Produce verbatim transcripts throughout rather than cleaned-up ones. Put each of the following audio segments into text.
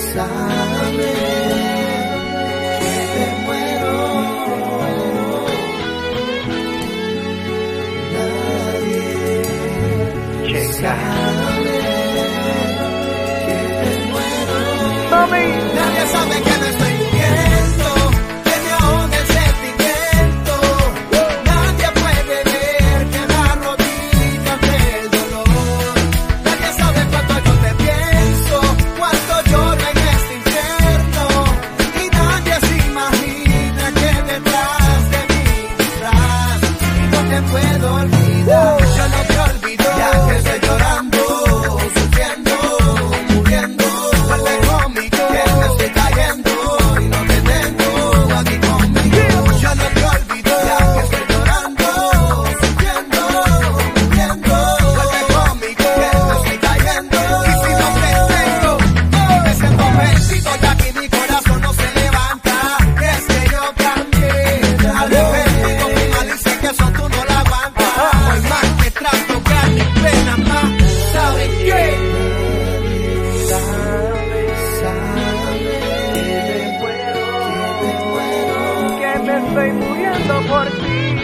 sabe que te muero. Nadie sabe que te muero. Mami, nadie sabe que me estoy muriendo, que me ahoga el sentimiento. Nadie puede ver que la rodilla del dolor. Nadie sabe cuánto yo te pienso, cuánto lloro en este infierno. Y nadie se imagina que detrás de mí estás. Y no te puedo olvidar, yo no te olvido. Ya que estoy llorando, sufriendo, muriendo. Vuelve conmigo, que me estoy cayendo y no te tengo aquí conmigo. Yo no te olvido, ya que estoy llorando, sufriendo, muriendo. Vuelve conmigo, que me estoy cayendo y si no te tengo, me siento vencido, ya que mi corazón no se levanta. Es que yo cambié, arrepentido, mi mal y sé que eso tú no lo aguantas. Hoy más que trato que a mi pena más, ¿sabes qué? que me estoy muriendo por ti.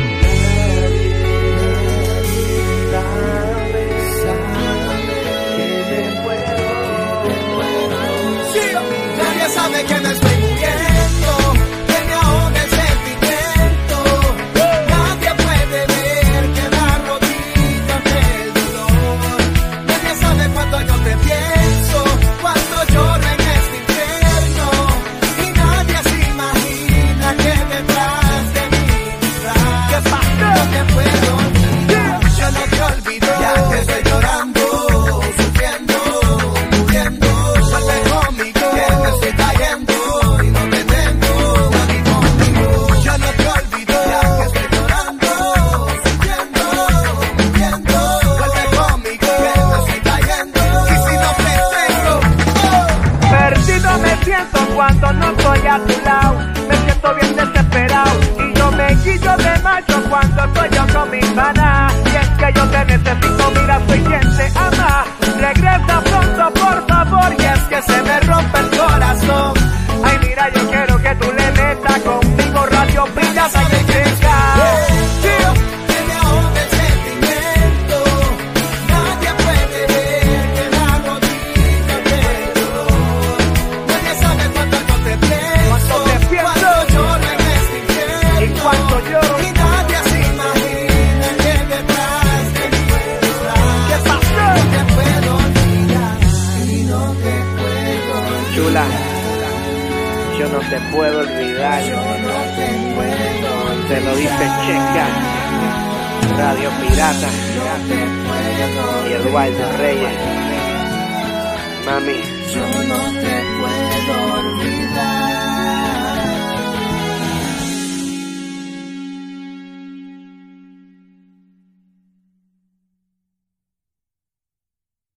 Nadie sabe que me estoy muriendo, que me ahoga el sentimiento. Nadie puede ver que la rodilla del dolor. Nadie sabe cuánto yo te pienso, cuánto lloro en este infierno. Y nadie se imagina que detrás de mí estás. ¿Qué pasó? No te puedo olvidar, yo no te olvido. Ya que estoy llorando, sufriendo, muriendo. Vuelve conmigo, que me estoy cayendo y no te tengo aquí conmigo. Yo no te olvido, ya que estoy llorando, sufriendo, muriendo. Vuelve conmigo, que me estoy cayendo y si no te tengo, oh. Perdido me siento cuando no estoy a tu lado. Me siento bien desesperado y yo me quillo de macho cuando estoy yo con mi pana. Y es que yo te necesito, mira, soy quien te ama. Regresa pronto, por favor, y es que se me rompe el corazón. Ay, mira, yo quiero que tú le metas conmigo radio brillas a que llega. Que me ahoga el sentimiento. Nadie puede ver que la rodilla del dolor. Nadie sabe cuánto yo te pienso, Cuánto te pienso. cuánto lloro en este infierno. Y cuánto lloro. Y nadie se imagina que detrás de mí estás. ¿Qué pasó? No te puedo olvidar y no te puedo olvidar. Chula, yo no te puedo olvidar. Yo no te puedo olvidar. Te lo dice Checa, Radio Pirata y Eduardo Reyes. Mami, Yo no te puedo olvidar.